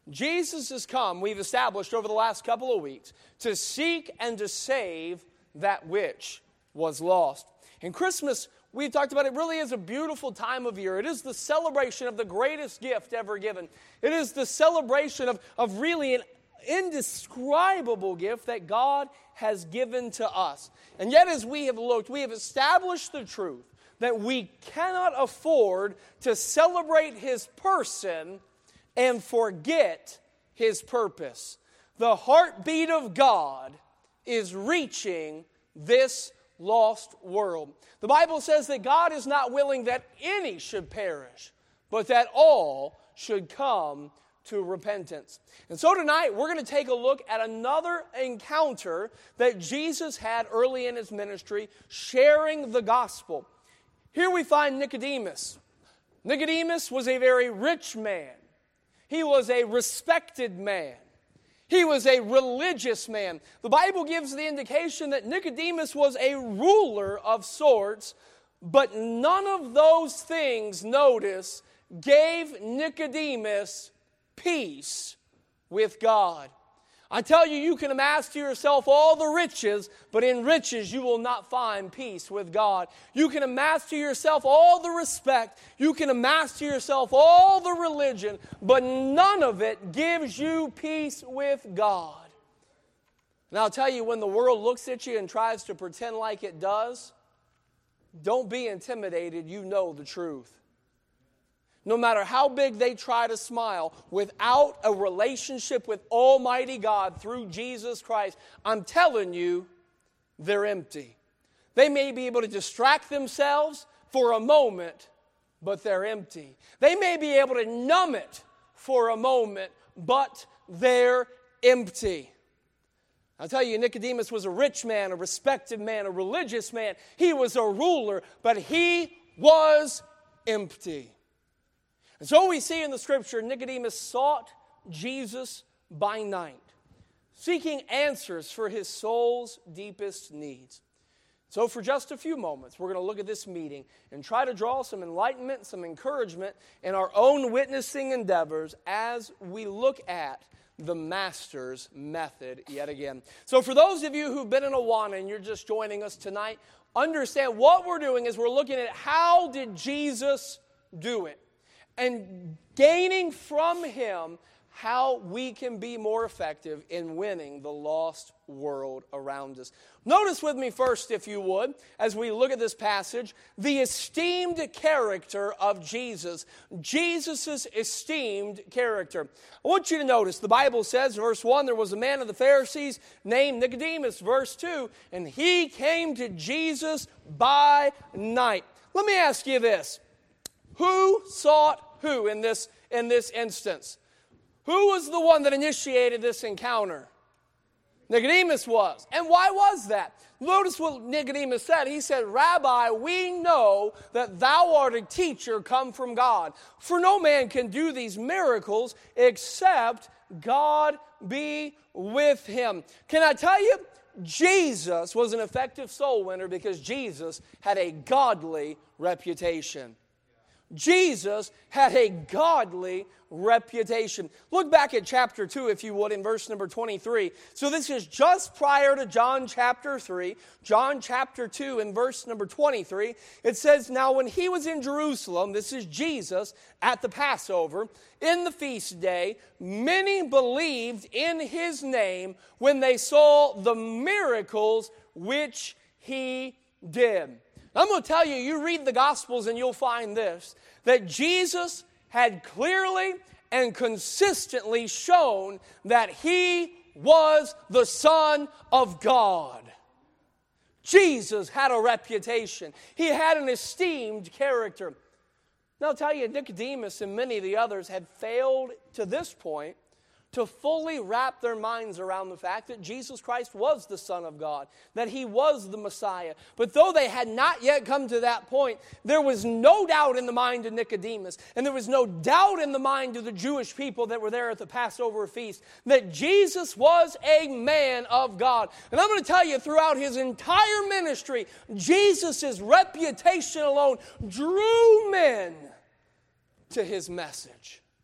Jesus has come, we've established over the last couple of weeks, to seek and to save that which was lost. And Christmas, we've talked about, it really is a beautiful time of year. It is the celebration of the greatest gift ever given. It is the celebration of really an indescribable gift that God has given to us. And yet as we have looked, we have established the truth that we cannot afford to celebrate His person and forget His purpose. The heartbeat of God is reaching this lost world. The Bible says that God is not willing that any should perish, but that all should come to repentance. And so tonight we're going to take a look at another encounter that Jesus had early in His ministry, sharing the gospel. Here we find Nicodemus. Nicodemus was a very rich man. He was a respected man. He was a religious man. The Bible gives the indication that Nicodemus was a ruler of sorts, but none of those things, notice, gave Nicodemus peace with God. I tell you, you can amass to yourself all the riches, but in riches you will not find peace with God. You can amass to yourself all the respect, you can amass to yourself all the religion, but none of it gives you peace with God. And I'll tell you, when the world looks at you and tries to pretend like it does, don't be intimidated, you know the truth. No matter how big they try to smile, without a relationship with Almighty God through Jesus Christ, I'm telling you, they're empty. They may be able to distract themselves for a moment, but they're empty. They may be able to numb it for a moment, but they're empty. I'll tell you, Nicodemus was a rich man, a respected man, a religious man. He was a ruler, but he was empty. And so we see in the Scripture, Nicodemus sought Jesus by night, seeking answers for his soul's deepest needs. So for just a few moments, we're going to look at this meeting and try to draw some enlightenment, some encouragement in our own witnessing endeavors as we look at the Master's method yet again. So for those of you who've been in Awana and you're just joining us tonight, understand what we're doing is we're looking at how did Jesus do it? And gaining from Him how we can be more effective in winning the lost world around us. Notice with me first, if you would, as we look at this passage, the esteemed character of Jesus. Jesus' esteemed character. I want you to notice, the Bible says, verse 1, there was a man of the Pharisees named Nicodemus. Verse 2, and he came to Jesus by night. Let me ask you this. Who sought who in this instance? Who was the one that initiated this encounter? Nicodemus was. And why was that? Notice what Nicodemus said. He said, Rabbi, we know that thou art a teacher come from God. For no man can do these miracles except God be with him. Can I tell you? Jesus was an effective soul winner because Jesus had a godly reputation. Jesus had a godly reputation. Look back at chapter 2, if you would, in verse number 23. So this is just prior to John chapter 3. John chapter 2 in verse number 23. It says, now when he was in Jerusalem, this is Jesus, at the Passover, in the feast day, many believed in his name when they saw the miracles which he did. I'm going to tell you, you read the Gospels and you'll find this, that Jesus had clearly and consistently shown that He was the Son of God. Jesus had a reputation. He had an esteemed character. Now I'll tell you, Nicodemus and many of the others had failed to this point to fully wrap their minds around the fact that Jesus Christ was the Son of God, that He was the Messiah. But though they had not yet come to that point, there was no doubt in the mind of Nicodemus, and there was no doubt in the mind of the Jewish people that were there at the Passover feast, that Jesus was a man of God. And I'm going to tell you, throughout His entire ministry, Jesus' reputation alone drew men to His message.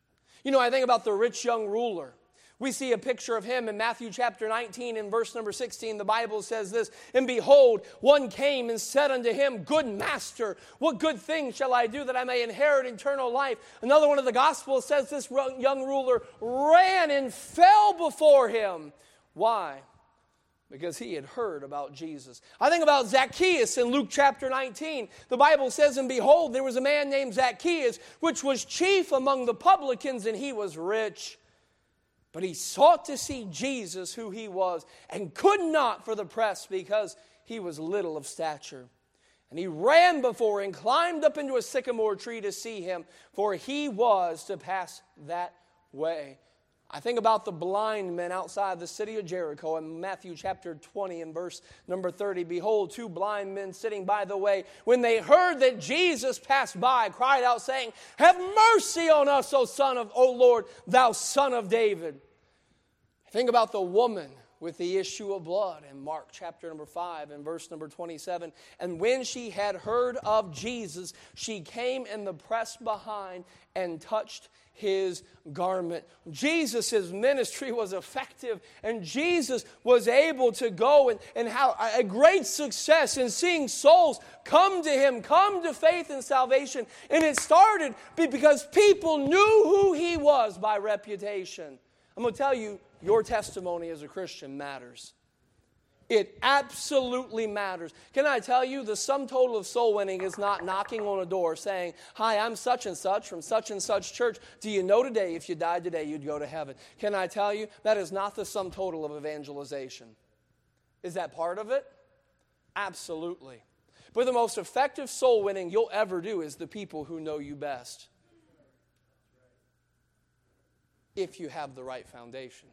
You know, I think about the rich young ruler. We see a picture of him in Matthew chapter 19 and verse number 16. The Bible says this, "And behold, one came and said unto him, Good master, what good thing shall I do that I may inherit eternal life?" Another one of the Gospels says this young ruler ran and fell before him. Why? Because he had heard about Jesus. I think about Zacchaeus in Luke chapter 19. The Bible says, "And behold, there was a man named Zacchaeus, which was chief among the publicans, and he was rich. But he sought to see Jesus, who he was, and could not for the press, because he was little of stature. And he ran before and climbed up into a sycamore tree to see him, for he was to pass that way." I think about the blind men outside the city of Jericho in Matthew chapter 20 and verse number 30. "Behold, two blind men sitting by the way, when they heard that Jesus passed by, cried out, saying, Have mercy on us, O Lord, thou Son of David." I think about the woman with the issue of blood in Mark chapter number 5 and verse number 27. "And when she had heard of Jesus, she came in the press behind and touched his garment." Jesus' ministry was effective, and Jesus was able to go and have a great success in seeing souls come to him, come to faith and salvation. And it started because people knew who he was by reputation. I'm going to tell you, your testimony as a Christian matters. It absolutely matters. Can I tell you, the sum total of soul winning is not knocking on a door saying, "Hi, I'm such and such from such and such church. Do you know today if you died today you'd go to heaven?" Can I tell you, that is not the sum total of evangelization. Is that part of it? Absolutely. But the most effective soul winning you'll ever do is the people who know you best. If you have the right foundation.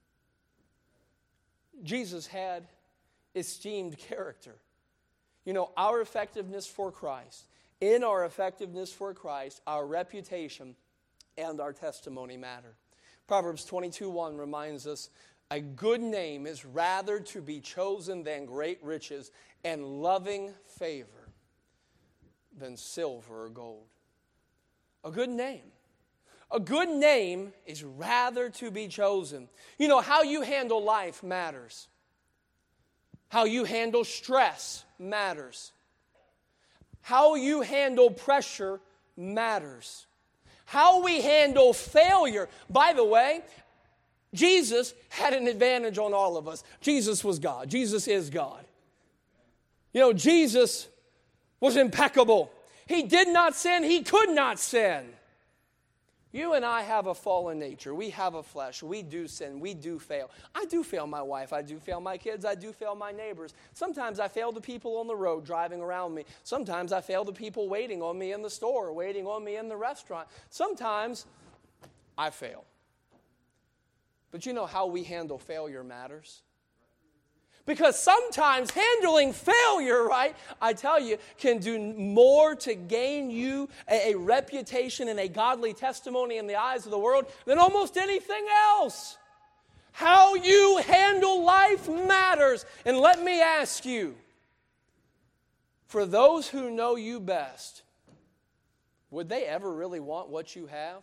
Jesus had esteemed character. You know, our effectiveness for Christ, in our effectiveness for Christ, our reputation and our testimony matter. Proverbs 22:1 reminds us, "A good name is rather to be chosen than great riches, and loving favor than silver or gold." A good name. A good name is rather to be chosen. You know, how you handle life matters. How you handle stress matters. How you handle pressure matters. How we handle failure. By the way, Jesus had an advantage on all of us. Jesus was God. Jesus is God. You know, Jesus was impeccable. He did not sin. He could not sin. You and I have a fallen nature. We have a flesh. We do sin. We do fail. I do fail my wife. I do fail my kids. I do fail my neighbors. Sometimes I fail the people on the road driving around me. Sometimes I fail the people waiting on me in the store, waiting on me in the restaurant. Sometimes I fail. But you know how we handle failure matters. Because sometimes handling failure, right, I tell you, can do more to gain you a reputation and a godly testimony in the eyes of the world than almost anything else. How you handle life matters. And let me ask you, for those who know you best, would they ever really want what you have?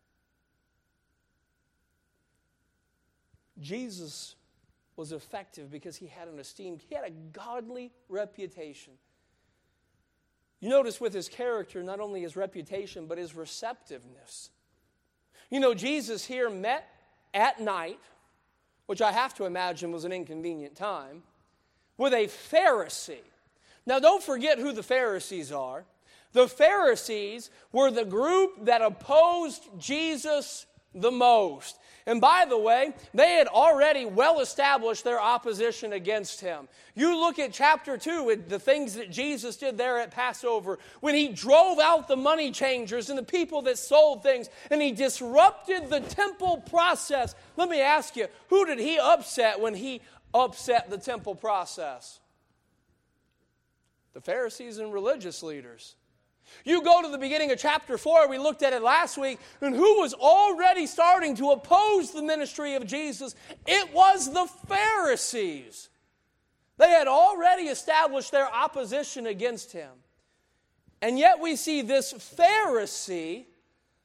Jesus was effective because he had a godly reputation. You notice with his character, not only his reputation, but his receptiveness. You know, Jesus here met at night, which I have to imagine was an inconvenient time, with a Pharisee. Now, don't forget who the Pharisees are. The Pharisees were the group that opposed Jesus the most. And by the way, they had already well established their opposition against him. You look at chapter 2 with the things that Jesus did there at Passover, when he drove out the money changers and the people that sold things, and he disrupted the temple process. Let me ask you, who did he upset when he upset the temple process? The Pharisees and religious leaders. You go to the beginning of chapter 4, we looked at it last week, and who was already starting to oppose the ministry of Jesus? It was the Pharisees. They had already established their opposition against him. And yet we see this Pharisee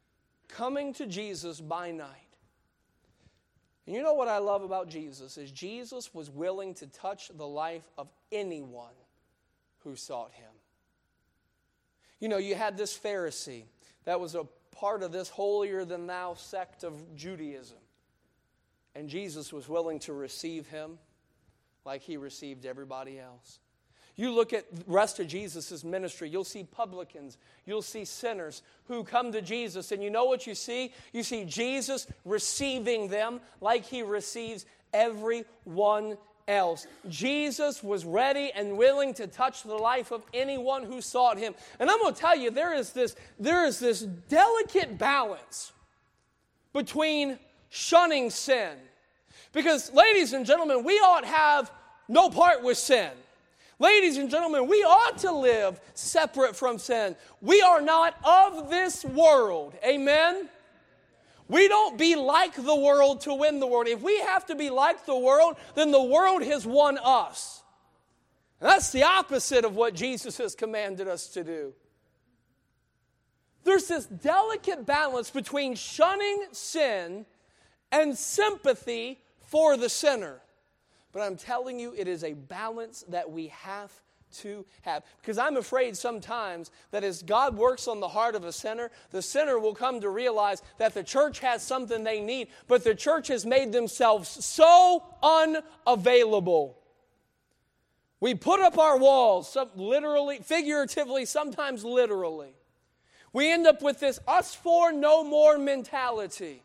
coming to Jesus by night. And you know what I love about Jesus is Jesus was willing to touch the life of anyone who sought him. You know, you had this Pharisee that was a part of this holier-than-thou sect of Judaism. And Jesus was willing to receive him like he received everybody else. You look at the rest of Jesus' ministry, you'll see publicans, you'll see sinners who come to Jesus. And you know what you see? You see Jesus receiving them like he receives everyone else. Jesus was ready and willing to touch the life of anyone who sought him. And I'm going to tell you, there is this delicate balance between shunning sin. Because, ladies and gentlemen, we ought to have no part with sin. Ladies and gentlemen, we ought to live separate from sin. We are not of this world. Amen? We don't be like the world to win the world. If we have to be like the world, then the world has won us. And that's the opposite of what Jesus has commanded us to do. There's this delicate balance between shunning sin and sympathy for the sinner. But I'm telling you, it is a balance that we have to have. Because I'm afraid sometimes that as God works on the heart of a sinner, the sinner will come to realize that the church has something they need, but the church has made themselves so unavailable. We put up our walls, literally, figuratively, sometimes literally. We end up with this us for no more mentality.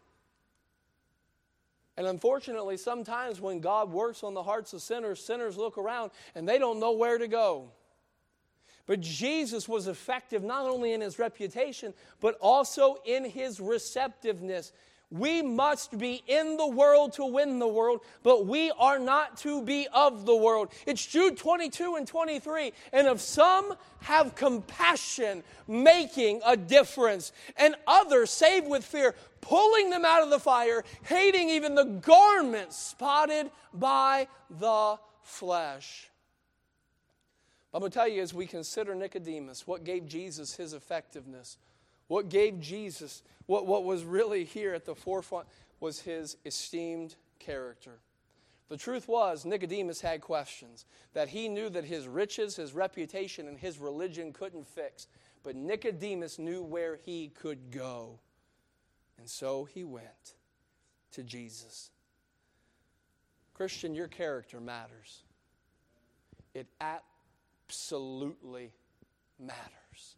And unfortunately, sometimes when God works on the hearts of sinners, sinners look around and they don't know where to go. But Jesus was effective not only in his reputation, but also in his receptiveness. We must be in the world to win the world, but we are not to be of the world. It's Jude 22 and 23. And if some have compassion, making a difference, and others save with fear, pulling them out of the fire, hating even the garments spotted by the flesh. I'm going to tell you, as we consider Nicodemus, what gave Jesus his effectiveness, what gave Jesus, what was really here at the forefront was his esteemed character. The truth was, Nicodemus had questions that he knew that his riches, his reputation, and his religion couldn't fix. But Nicodemus knew where he could go. And so he went to Jesus. Christian, your character matters. It absolutely matters.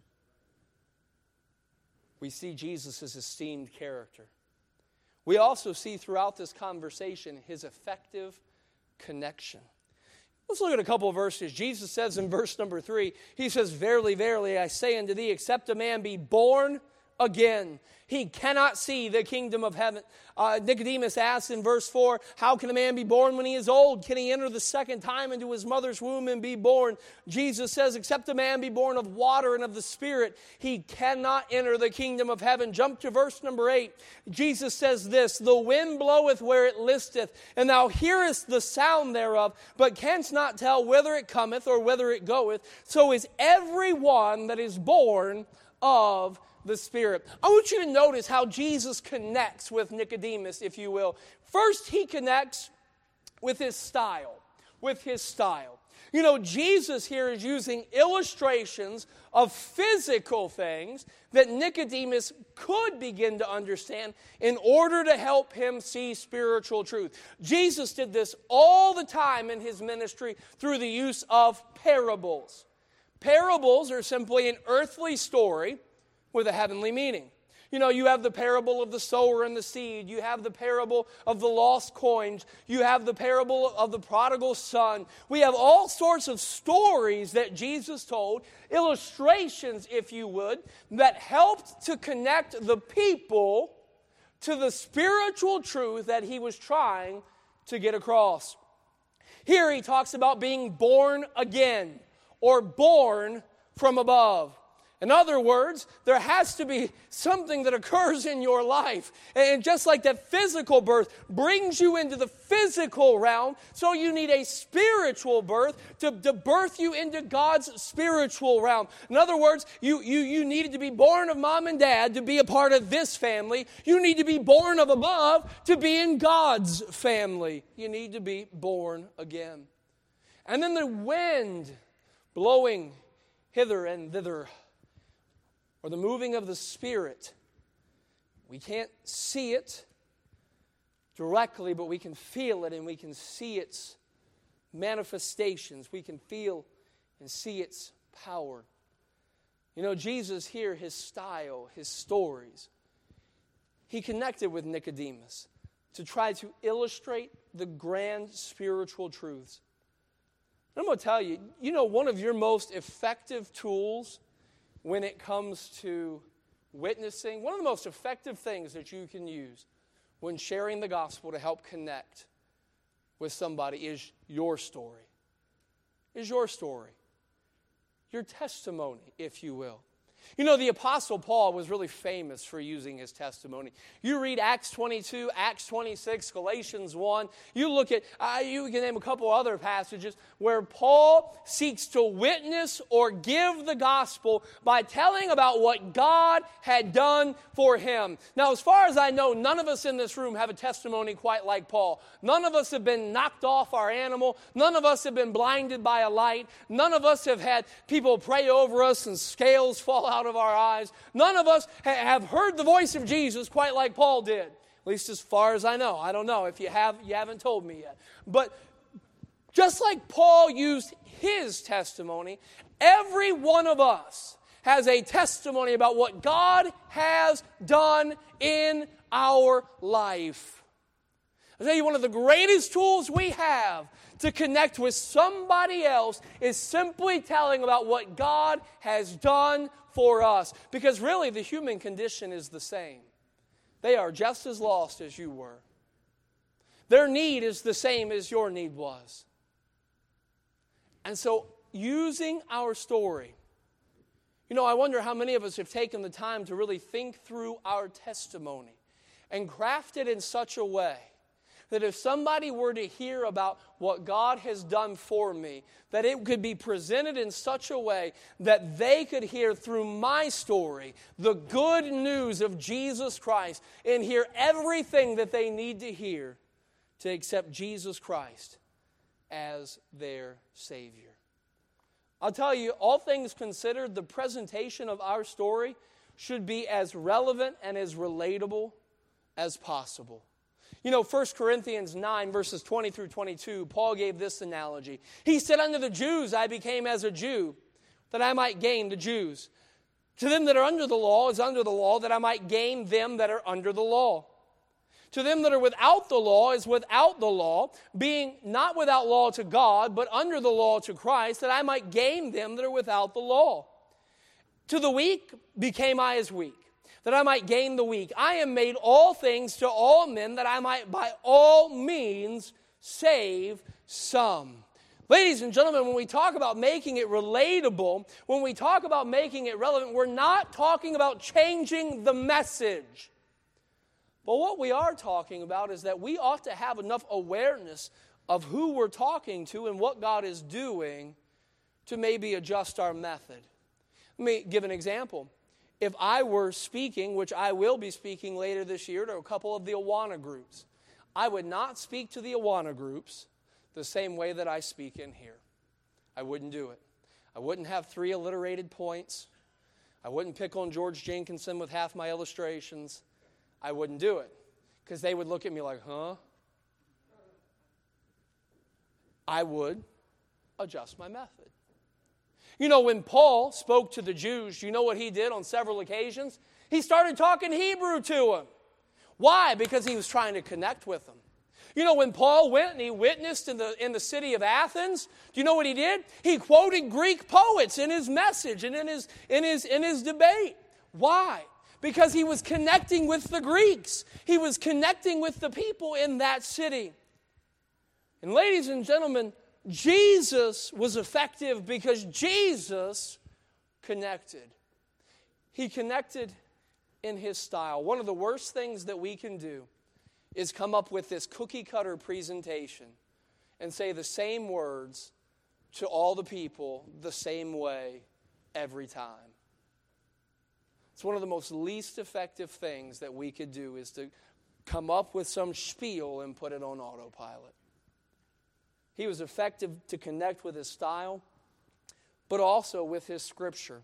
We see Jesus' esteemed character. We also see throughout this conversation his effective connection. Let's look at a couple of verses. Jesus says in verse number 3, he says, "Verily, verily, I say unto thee, except a man be born again, he cannot see the kingdom of heaven." Nicodemus asks in verse 4, how can a man be born when he is old? Can he enter the second time into his mother's womb and be born? Jesus says, except a man be born of water and of the Spirit, he cannot enter the kingdom of heaven. Jump to verse number 8. Jesus says this, the wind bloweth where it listeth, and thou hearest the sound thereof, but canst not tell whither it cometh or whither it goeth. So is every one that is born of the Spirit. I want you to notice how Jesus connects with Nicodemus, if you will. First, he connects with his style. You know, Jesus here is using illustrations of physical things that Nicodemus could begin to understand in order to help him see spiritual truth. Jesus did this all the time in his ministry through the use of parables. Parables are simply an earthly story with a heavenly meaning. You know, you have the parable of the sower and the seed. You have the parable of the lost coins. You have the parable of the prodigal son. We have all sorts of stories that Jesus told, illustrations, if you would, that helped to connect the people to the spiritual truth that he was trying to get across. Here he talks about being born again or born from above. In other words, there has to be something that occurs in your life. And just like that physical birth brings you into the physical realm, so you need a spiritual birth to birth you into God's spiritual realm. In other words, you needed to be born of mom and dad to be a part of this family. You need to be born of above to be in God's family. You need to be born again. And then the wind blowing hither and thither, or the moving of the Spirit. We can't see it directly, but we can feel it and we can see its manifestations. We can feel and see its power. You know, Jesus here, his style, his stories, he connected with Nicodemus to try to illustrate the grand spiritual truths. And I'm going to tell you, you know, one of your most effective tools when it comes to witnessing, one of the most effective things that you can use when sharing the gospel to help connect with somebody is your story. Is your story. Your testimony, if you will. You know, the Apostle Paul was really famous for using his testimony. You read Acts 22, Acts 26, Galatians 1. You look at, you can name a couple other passages where Paul seeks to witness or give the gospel by telling about what God had done for him. Now, as far as I know, none of us in this room have a testimony quite like Paul. None of us have been knocked off our animal. None of us have been blinded by a light. None of us have had people pray over us and scales fall out of our eyes. None of us have heard the voice of Jesus quite like Paul did. At least as far as I know. I don't know. If you have, you haven't told me yet. But just like Paul used his testimony, every one of us has a testimony about what God has done in our life. I'll tell you, one of the greatest tools we have to connect with somebody else is simply telling about what God has done for us. Because really, the human condition is the same. They are just as lost as you were. Their need is the same as your need was. And so, using our story, you know, I wonder how many of us have taken the time to really think through our testimony and craft it in such a way that if somebody were to hear about what God has done for me, that it could be presented in such a way that they could hear through my story the good news of Jesus Christ and hear everything that they need to hear to accept Jesus Christ as their Savior. I'll tell you, all things considered, the presentation of our story should be as relevant and as relatable as possible. You know, 1 Corinthians 9, verses 20 through 22, Paul gave this analogy. He said, "Unto the Jews I became as a Jew, that I might gain the Jews. To them that are under the law is under the law, that I might gain them that are under the law. To them that are without the law is without the law, being not without law to God, but under the law to Christ, that I might gain them that are without the law. To the weak became I as weak, that I might gain the weak. I am made all things to all men, that I might by all means save some." Ladies and gentlemen, when we talk about making it relatable, when we talk about making it relevant, we're not talking about changing the message. But what we are talking about is that we ought to have enough awareness of who we're talking to and what God is doing to maybe adjust our method. Let me give an example. If I were speaking, which I will be speaking later this year to a couple of the Awana groups, I would not speak to the Awana groups the same way that I speak in here. I wouldn't do it. I wouldn't have 3 alliterated points. I wouldn't pick on George Jenkinson with half my illustrations. I wouldn't do it because they would look at me like, huh? I would adjust my method. You know, when Paul spoke to the Jews, you know what he did on several occasions? He started talking Hebrew to them. Why? Because he was trying to connect with them. You know, when Paul went and he witnessed in the city of Athens, do you know what he did? He quoted Greek poets in his message and in his debate. Why? Because he was connecting with the Greeks. He was connecting with the people in that city. And ladies and gentlemen, Jesus was effective because Jesus connected. He connected in his style. One of the worst things that we can do is come up with this cookie-cutter presentation and say the same words to all the people the same way every time. It's one of the most least effective things that we could do is to come up with some spiel and put it on autopilot. He was effective to connect with his style, but also with his scripture.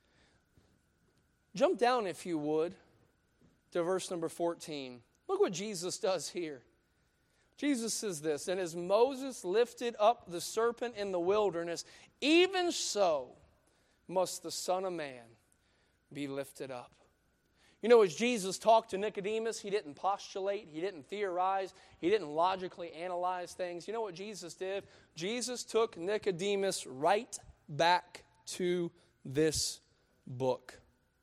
Jump down, if you would, to verse number 14. Look what Jesus does here. Jesus says this, "And as Moses lifted up the serpent in the wilderness, even so must the Son of Man be lifted up." You know, as Jesus talked to Nicodemus, he didn't postulate, he didn't theorize, he didn't logically analyze things. You know what Jesus did? Jesus took Nicodemus right back to this book.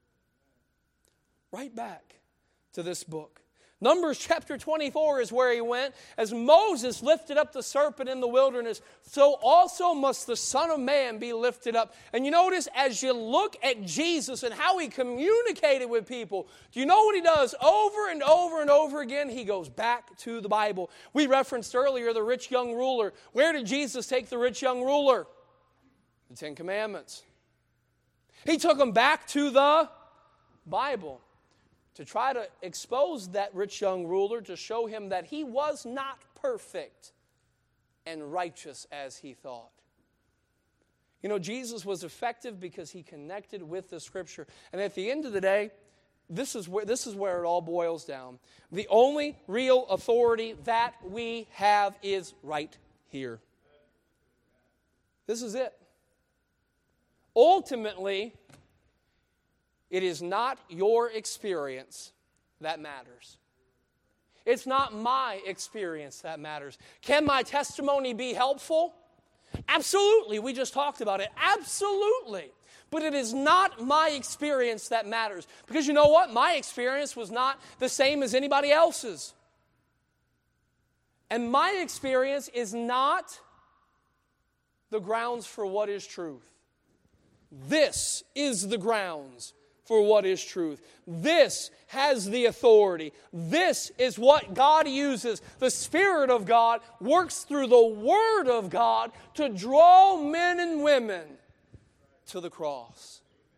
Right back to this book. Numbers chapter 24 is where he went. As Moses lifted up the serpent in the wilderness, so also must the Son of Man be lifted up. And you notice as you look at Jesus and how he communicated with people, do you know what he does over and over and over again? He goes back to the Bible. We referenced earlier the rich young ruler. Where did Jesus take the rich young ruler? The Ten Commandments. He took him back to the Bible to try to expose that rich young ruler, to show him that he was not perfect and righteous as he thought. You know, Jesus was effective because he connected with the Scripture. And at the end of the day, this is where it all boils down. The only real authority that we have is right here. This is it. Ultimately, it is not your experience that matters. It's not my experience that matters. Can my testimony be helpful? Absolutely. We just talked about it. Absolutely. But it is not my experience that matters. Because you know what? My experience was not the same as anybody else's. And my experience is not the grounds for what is truth. This is the grounds for what is truth. This has the authority. This is what God uses. The Spirit of God works through the Word of God to draw men and women to the cross.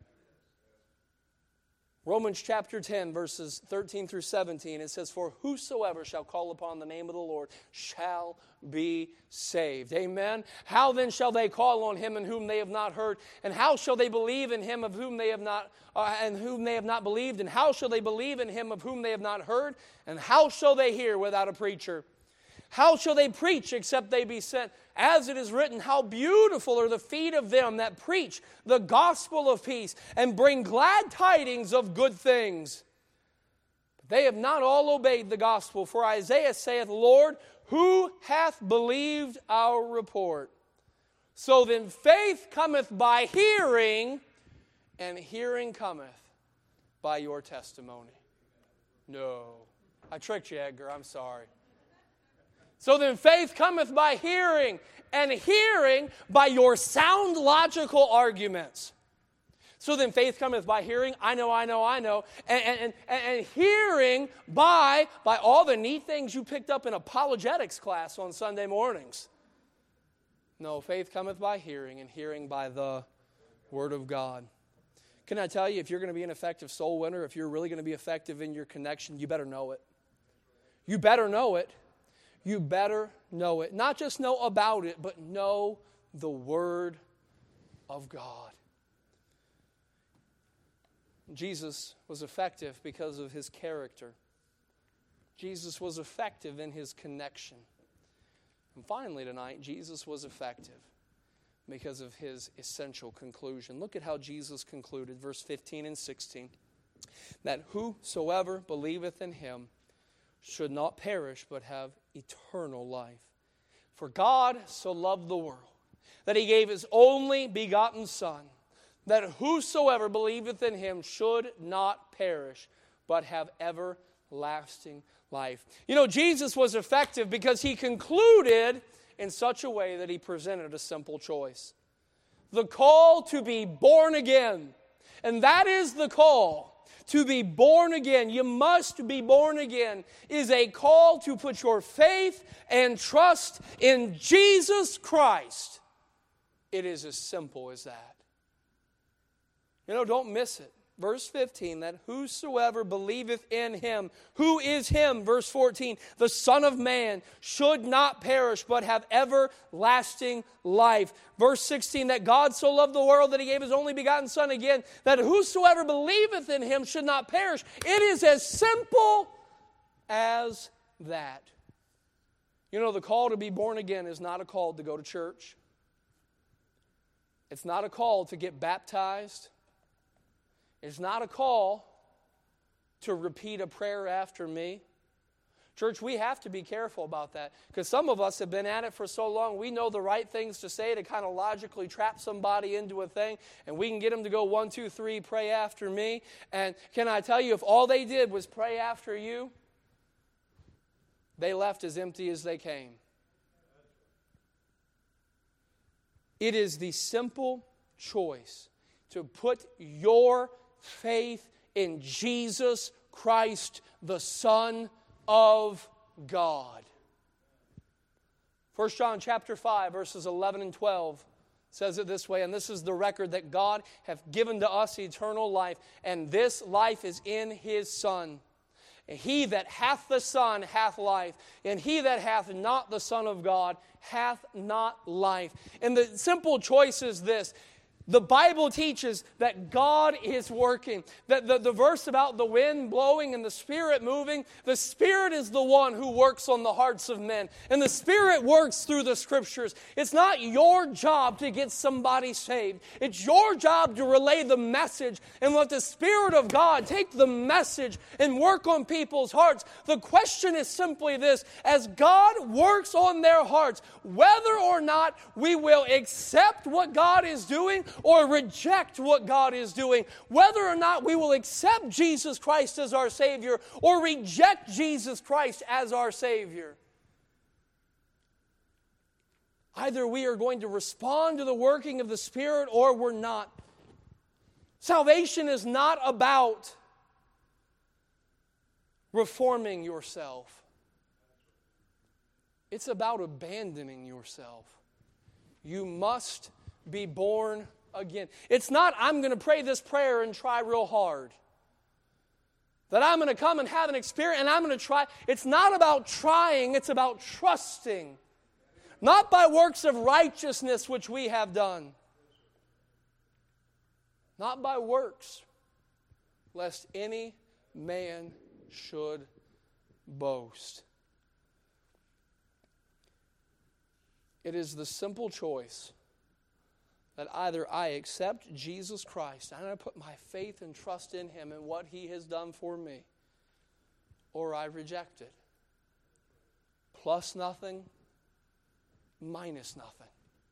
Romans chapter 10, verses 13 through 17, it says, "For whosoever shall call upon the name of the Lord shall be saved." Amen. "How then shall they call on him in whom they have not heard? And how shall they believe in him of whom they have not believed? And how shall they believe in him of whom they have not heard? And how shall they hear without a preacher? How shall they preach except they be sent? As it is written, how beautiful are the feet of them that preach the gospel of peace and bring glad tidings of good things. But they have not all obeyed the gospel. For Isaiah saith, Lord, who hath believed our report? So then faith cometh by hearing, and hearing cometh by your testimony." No. I tricked you, Edgar. I'm sorry. "So then faith cometh by hearing, and hearing by your sound logical arguments." So then faith cometh by hearing, I know, and hearing by all the neat things you picked up in apologetics class on Sunday mornings. No, faith cometh by hearing, and hearing by the Word of God. Can I tell you, if you're going to be an effective soul winner, if you're really going to be effective in your connection, you better know it. You better know it. You better know it. Not just know about it, but know the Word of God. Jesus was effective because of his character. Jesus was effective in his connection. And finally tonight, Jesus was effective because of his essential conclusion. Look at how Jesus concluded, verse 15 and 16. "That whosoever believeth in him should not perish, but have eternal life. For God so loved the world, that he gave his only begotten Son, that whosoever believeth in him should not perish, but have everlasting life." You know, Jesus was effective because he concluded in such a way that he presented a simple choice. The call to be born again And that is the call. To be born again, you must be born again, is a call to put your faith and trust in Jesus Christ. It is as simple as that. Don't miss it. Verse 15, that whosoever believeth in him, who is him? Verse 14, the Son of Man should not perish, but have everlasting life. Verse 16, that God so loved the world that he gave his only begotten Son, again, that whosoever believeth in him should not perish. It is as simple as that. The call to be born again is not a call to go to church. It's not a call to get baptized. It's not a call to repeat a prayer after me. Church, we have to be careful about that, because some of us have been at it for so long, we know the right things to say to kind of logically trap somebody into a thing, and we can get them to go 1, 2, 3, pray after me. And can I tell you, if all they did was pray after you, they left as empty as they came. It is the simple choice to put your faith in Jesus Christ, the Son of God. 1 John chapter 5, verses 11 and 12 says it this way, and this is the record that God hath given to us eternal life, and this life is in His Son. And he that hath the Son hath life, and he that hath not the Son of God hath not life. And the simple choice is this. The Bible teaches that God is working. That the verse about the wind blowing and the Spirit moving, the Spirit is the one who works on the hearts of men. And the Spirit works through the Scriptures. It's not your job to get somebody saved. It's your job to relay the message and let the Spirit of God take the message and work on people's hearts. The question is simply this: as God works on their hearts, whether or not we will accept what God is doing or reject what God is doing, whether or not we will accept Jesus Christ as our Savior or reject Jesus Christ as our Savior. Either we are going to respond to the working of the Spirit or we're not. Salvation is not about reforming yourself. It's about abandoning yourself. You must be born again. It's not, I'm going to pray this prayer and try real hard. That I'm going to come and have an experience and I'm going to try. It's not about trying, it's about trusting. Not by works of righteousness which we have done. Not by works, lest any man should boast. It is the simple choice that either I accept Jesus Christ, and I put my faith and trust in Him and what He has done for me, or I reject it. Plus nothing, minus nothing.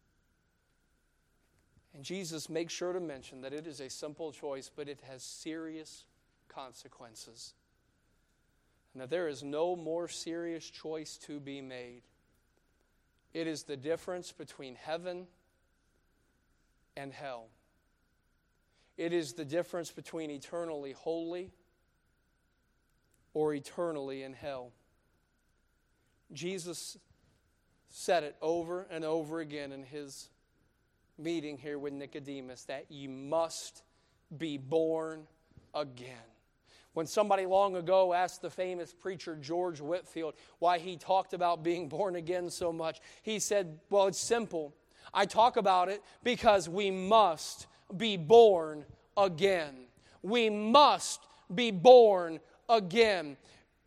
And Jesus makes sure to mention that it is a simple choice, but it has serious consequences. And that there is no more serious choice to be made. It is the difference between heaven and hell. It is the difference between eternally holy or eternally in hell. Jesus said it over and over again in His meeting here with Nicodemus, that ye must be born again. When somebody long ago asked the famous preacher George Whitefield why he talked about being born again so much, he said, well, it's simple. I talk about it because we must be born again. We must be born again.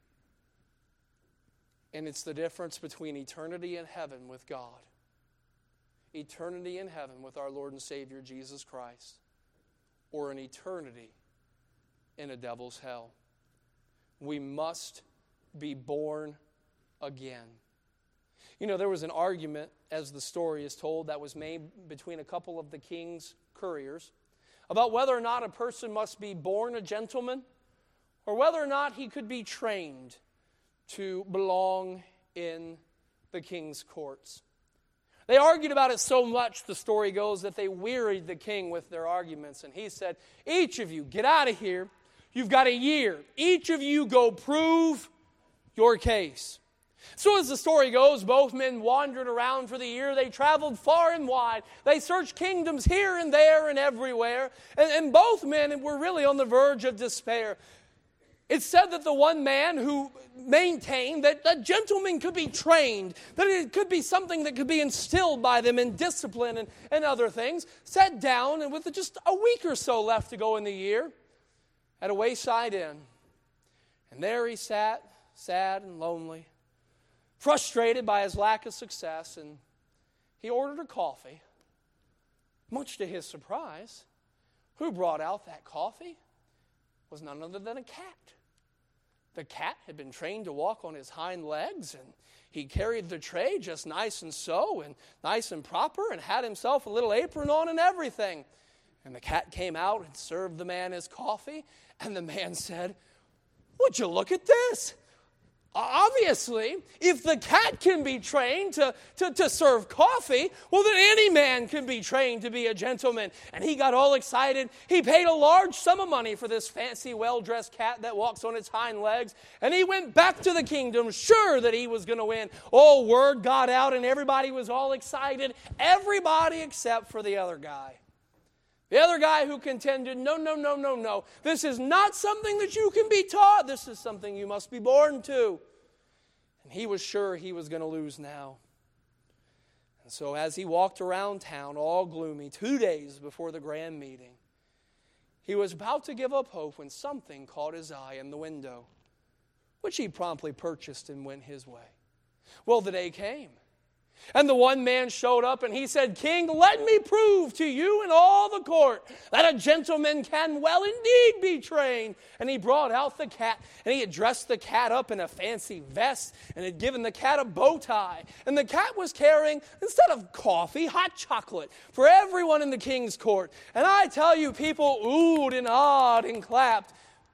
And it's the difference between eternity in heaven with God, eternity in heaven with our Lord and Savior Jesus Christ, or an eternity in a devil's hell. We must be born again. There was an argument, as the story is told, that was made between a couple of the king's couriers about whether or not a person must be born a gentleman or whether or not he could be trained to belong in the king's courts. They argued about it so much, the story goes, that they wearied the king with their arguments. And he said, each of you, get out of here. You've got a year. Each of you go prove your case. So as the story goes, both men wandered around for the year. They traveled far and wide. They searched kingdoms here and there and everywhere. And both men were really on the verge of despair. It's said that the one man who maintained that gentlemen could be trained, that it could be something that could be instilled by them in discipline and other things, sat down and with just a week or so left to go in the year at a wayside inn. And there he sat, sad and lonely, frustrated by his lack of success, and he ordered a coffee. Much to his surprise, who brought out that coffee was none other than a cat. The cat had been trained to walk on his hind legs, and he carried the tray just nice and so and nice and proper and had himself a little apron on and everything. And the cat came out and served the man his coffee, and the man said, "Would you look at this? Obviously, if the cat can be trained to serve coffee, well, then any man can be trained to be a gentleman." And he got all excited. He paid a large sum of money for this fancy, well-dressed cat that walks on its hind legs. And he went back to the kingdom, sure that he was going to win. Oh, word got out, and everybody was all excited. Everybody except for the other guy. The other guy who contended, no. This is not something that you can be taught. This is something you must be born to. And he was sure he was going to lose now. And so as he walked around town, all gloomy, 2 days before the grand meeting, he was about to give up hope when something caught his eye in the window, which he promptly purchased and went his way. Well, the day came. And the one man showed up and he said, "King, let me prove to you and all the court that a gentleman can well indeed be trained." And he brought out the cat, and he had dressed the cat up in a fancy vest and had given the cat a bow tie. And the cat was carrying, instead of coffee, hot chocolate for everyone in the king's court. And I tell you, people oohed and awed and clapped.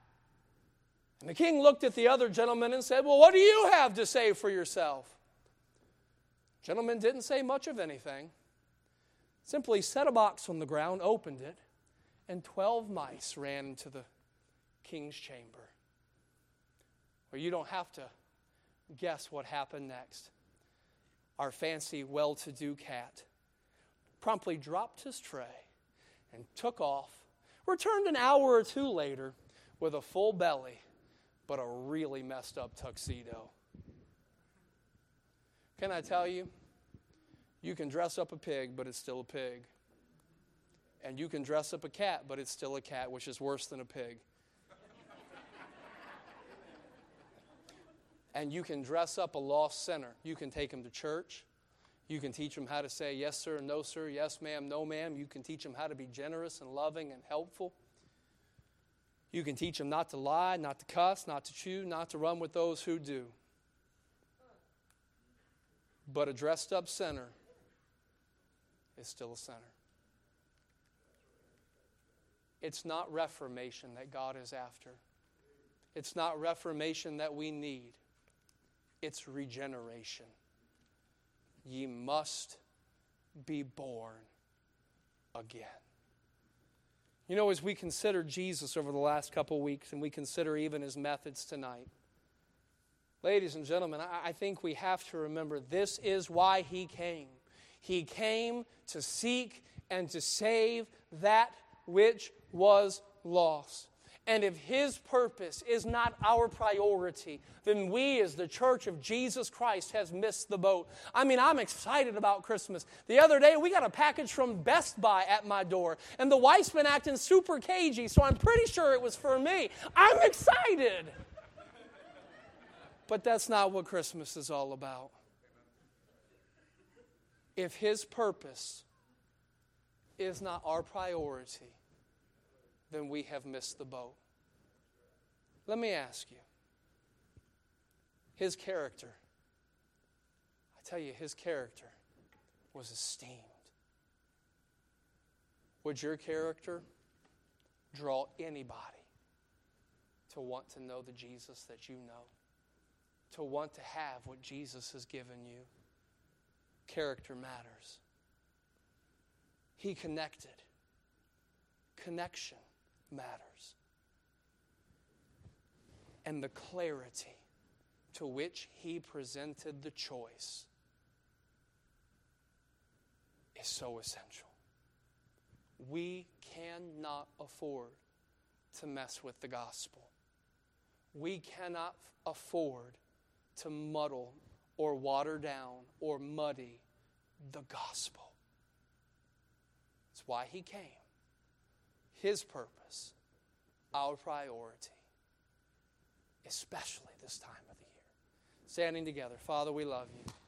And the king looked at the other gentleman and said, "Well, what do you have to say for yourself?" Gentleman didn't say much of anything. Simply set a box on the ground, opened it, and 12 mice ran into the king's chamber. Well, you don't have to guess what happened next. Our fancy, well-to-do cat promptly dropped his tray and took off, returned an hour or two later with a full belly, but a really messed up tuxedo. Can I tell you? You can dress up a pig, but it's still a pig. And you can dress up a cat, but it's still a cat, which is worse than a pig. And you can dress up a lost sinner. You can take him to church. You can teach him how to say yes, sir, no, sir, yes, ma'am, no, ma'am. You can teach him how to be generous and loving and helpful. You can teach him not to lie, not to cuss, not to chew, not to run with those who do. But a dressed up sinner is still a sinner. It's not reformation that God is after. It's not reformation that we need. It's regeneration. Ye must be born again. You know, as we consider Jesus over the last couple weeks, and we consider even his methods tonight, ladies and gentlemen, I think we have to remember this is why he came. He came to seek and to save that which was lost. And if his purpose is not our priority, then we as the Church of Jesus Christ has missed the boat. I mean, I'm excited about Christmas. The other day, we got a package from Best Buy at my door, and the wife's been acting super cagey, so I'm pretty sure it was for me. I'm excited. But that's not what Christmas is all about. If his purpose is not our priority, then we have missed the boat. Let me ask you, his character, I tell you, his character was esteemed. Would your character draw anybody to want to know the Jesus that you know? To want to have what Jesus has given you? character matters. He connected. Connection matters. And the clarity to which he presented the choice is so essential. We cannot afford to mess with the gospel. We cannot afford to muddle or water down or muddy the gospel. That's why he came. His purpose, our priority, especially this time of the year. Standing together, Father, we love you.